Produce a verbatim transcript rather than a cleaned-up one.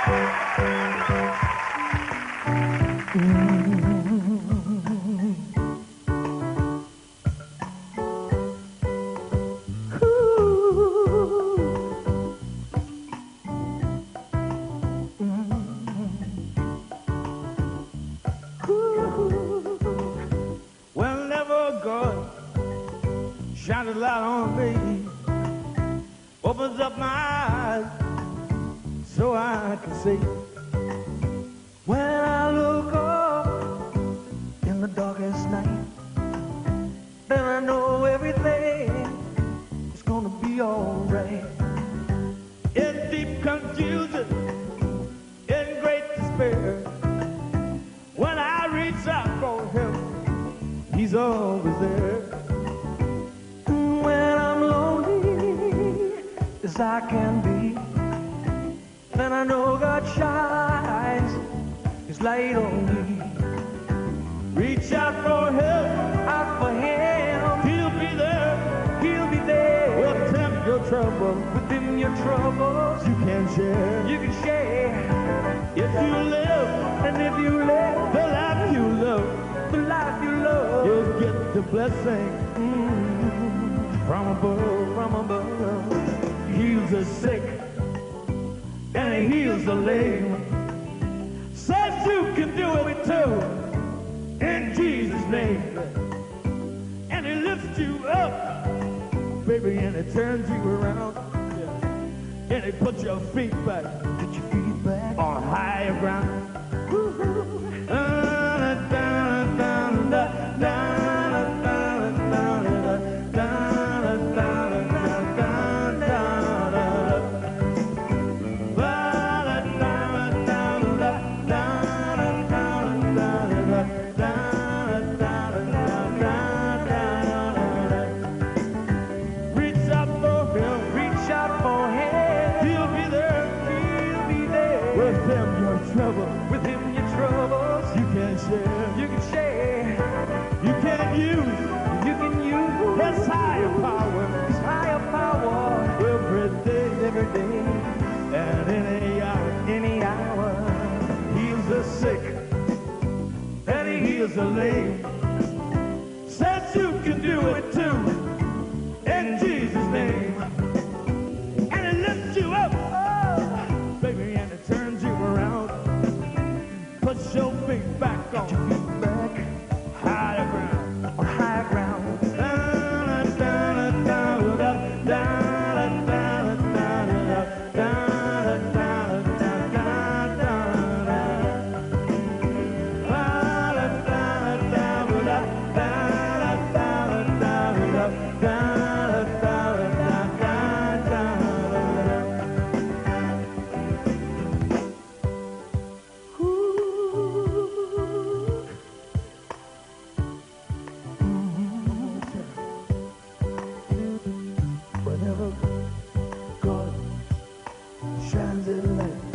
Whenever God shines a light on me, opens up my eyes so I can see. When I look up in the darkest night, then I know everything is gonna be alright. In deep confusion, in great despair, when I reach out for him, he's always there. When I'm lonely as I can be, then I know God shines his light on me. Reach out for him, out for him. He'll be there, he'll be there. With him your trouble, with him your troubles you can share. You can share. If you live, and if you live the life you love, the life you love, you'll get the blessing mm, from above, from above. He heals the sick and he heals the lame. Says you can do it too, in Jesus' name. And he lifts you up, baby, and he turns you around. And he puts your feet back, put your feet back on higher ground. Trouble. With him your troubles you can share. You can share. You can use. You can use his higher power. His higher power. Every day, every day, and any hour, any hour. Heals the sick and he heals the lame. Says you can do it too, in Jesus' name. And he lifts you up, oh, baby, and it turns you around. Put your feet back on. Put your feet back. Higher ground. On higher ground. Whenever God shines his light